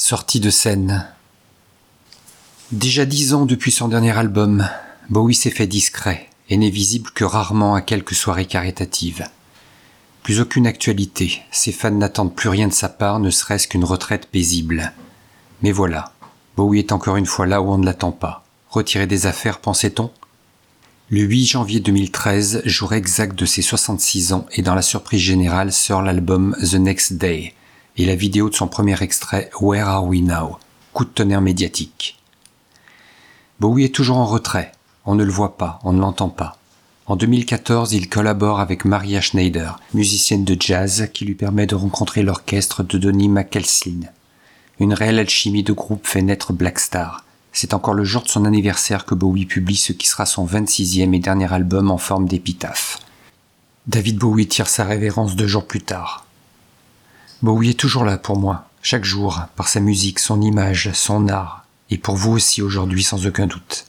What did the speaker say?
Sortie de scène. Déjà 10 ans depuis son dernier album, Bowie s'est fait discret et n'est visible que rarement à quelques soirées caritatives. Plus aucune actualité, ses fans n'attendent plus rien de sa part, ne serait-ce qu'une retraite paisible. Mais voilà, Bowie est encore une fois là où on ne l'attend pas. Retiré des affaires, pensait-on ? Le 8 janvier 2013, jour exact de ses 66 ans, et dans la surprise générale sort l'album The Next Day et la vidéo de son premier extrait Where Are We Now ? Coup de tonnerre médiatique. Bowie est toujours en retrait, on ne le voit pas, on ne l'entend pas. En 2014, il collabore avec Maria Schneider, musicienne de jazz qui lui permet de rencontrer l'orchestre de Donny McKelson. Une réelle alchimie de groupe fait naître Black Star. C'est encore le jour de son anniversaire que Bowie publie ce qui sera son 26e et dernier album en forme d'épitaphe. David Bowie tire sa révérence 2 jours plus tard. Bowie est toujours là pour moi, chaque jour, par sa musique, son image, son art, et pour vous aussi aujourd'hui sans aucun doute.